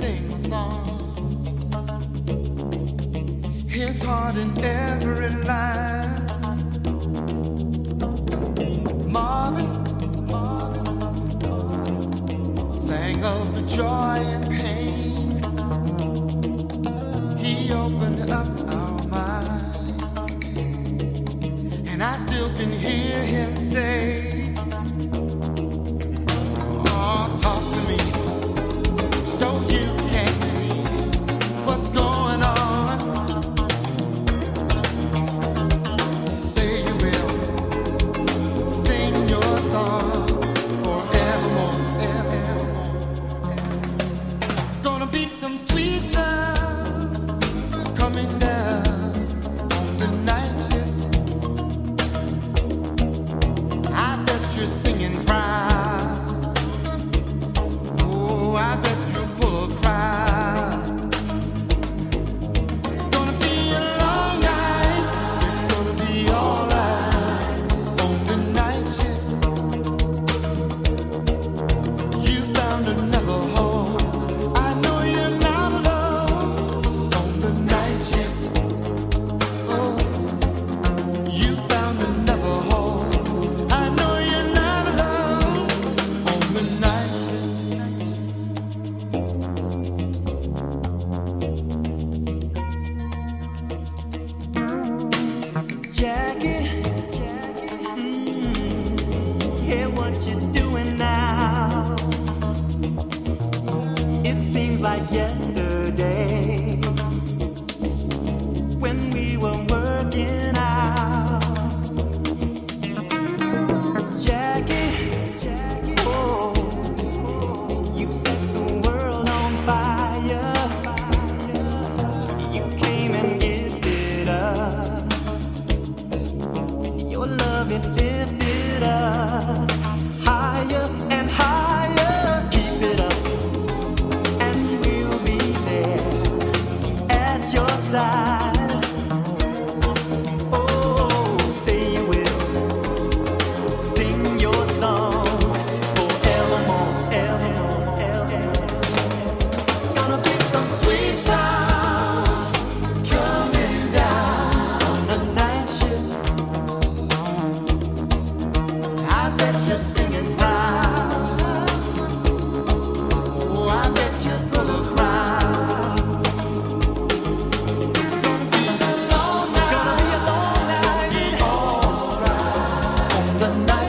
sing a song. His heart in every line. Marvin sang of the joy and pain. He opened up our mind, and I still can hear him say, "Oh, talk to me, so you can see what's going on. Say you will sing your songs forevermore, evermore. Gonna be some sweet sounds coming down on the night shift. I bet you're singing proud. Oh, I bet you pull a crowd. Gonna be a long night. It's gonna be alright on the night shift. You found another home. I know you're not alone on the night shift. Oh, you found another home. I know you're not alone on the night shift. Jackie, hear what you're doing now. It seems like yesterday when we were working out. Jackie, oh, you set the world on fire. You came and gifted us. Your love, it lifted us higher and higher. Keep it up, and we'll be there at your side. Oh, say you will sing your songs forevermore, evermore, evermore. Gonna be some sweet sounds coming down on the night shift. I bet you're singing proud. Oh, I bet you pull a crowd. Gonna be a long night. Gonna be alright on the night.